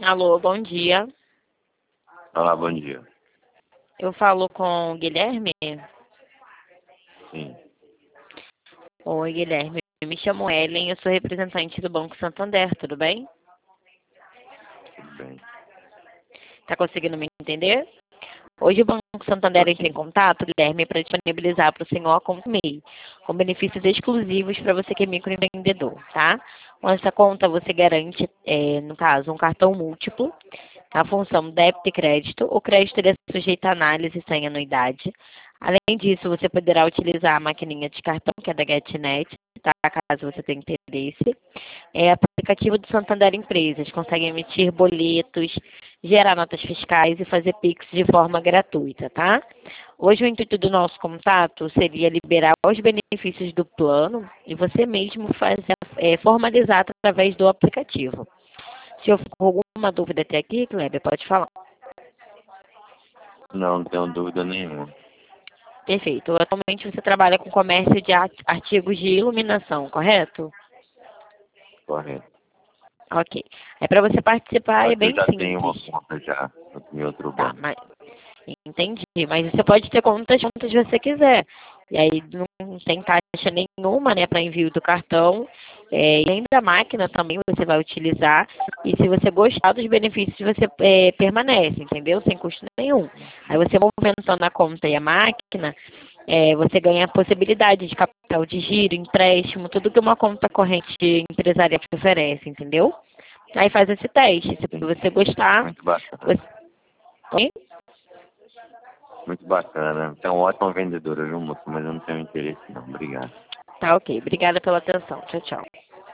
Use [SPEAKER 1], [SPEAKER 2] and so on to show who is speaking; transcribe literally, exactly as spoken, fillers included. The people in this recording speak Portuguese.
[SPEAKER 1] Alô, bom dia.
[SPEAKER 2] Olá, bom dia.
[SPEAKER 1] Eu falo com o Guilherme?
[SPEAKER 2] Sim,
[SPEAKER 1] Oi, Guilherme. Me chamo Ellen, eu sou representante do Banco Santander, tudo bem?
[SPEAKER 2] tudo bem.
[SPEAKER 1] Tá conseguindo me entender? Hoje o Banco
[SPEAKER 2] Tô
[SPEAKER 1] Santander entra em
[SPEAKER 2] sim.
[SPEAKER 1] contato, Guilherme, para disponibilizar para o senhor a conta M E I, com benefícios exclusivos para você que é microempreendedor, tá? Com essa conta você garante, é, no caso, um cartão múltiplo, a função débito e crédito. O crédito ele é sujeito a análise sem anuidade. Além disso, você poderá utilizar a maquininha de cartão, que é da GetNet, tá? Caso você tenha interesse. É aplicativo do Santander Empresas, consegue emitir boletos, gerar notas fiscais e fazer Pix de forma gratuita, tá? Hoje o intuito do nosso contato seria liberar os benefícios do plano e você mesmo fazer, é, formalizar através do aplicativo. Se eu for com alguma dúvida até aqui, Kleber, pode falar.
[SPEAKER 2] Não, não tenho dúvida nenhuma.
[SPEAKER 1] Perfeito. Atualmente você trabalha com comércio de ar- artigos de iluminação, correto?
[SPEAKER 2] Correto.
[SPEAKER 1] Ok. É para você participar,
[SPEAKER 2] Só
[SPEAKER 1] é
[SPEAKER 2] que eu
[SPEAKER 1] bem
[SPEAKER 2] já tenho uma
[SPEAKER 1] simples.
[SPEAKER 2] conta já em outro
[SPEAKER 1] Tá,
[SPEAKER 2] banco.
[SPEAKER 1] mas entendi. Mas você pode ter quantas contas você quiser. E aí não tem taxa nenhuma, né, para envio do cartão. É, e ainda a máquina também você vai utilizar. E se você gostar dos benefícios, você é, permanece, entendeu? Sem custo nenhum. Aí você movimentando a conta e a máquina, é, você ganha a possibilidade de capital de giro, empréstimo, tudo que uma conta corrente empresarial te oferece, entendeu? Aí faz esse teste. Se
[SPEAKER 2] Sim.
[SPEAKER 1] você gostar,
[SPEAKER 2] Muito bacana.
[SPEAKER 1] você... Oi?
[SPEAKER 2] Muito bacana. Você é um ótimo vendedor, viu, moço? Mas eu não tenho interesse não. Obrigado.
[SPEAKER 1] Tá ok. Obrigada pela atenção. Tchau, tchau.